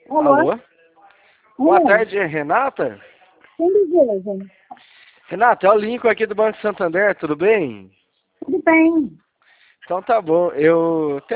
Alô? Alô? Boa tarde, Renata? Quem deseja? Renata, é o Lincoln aqui do Banco Santander, tudo bem? Tudo bem. Então tá bom. Eu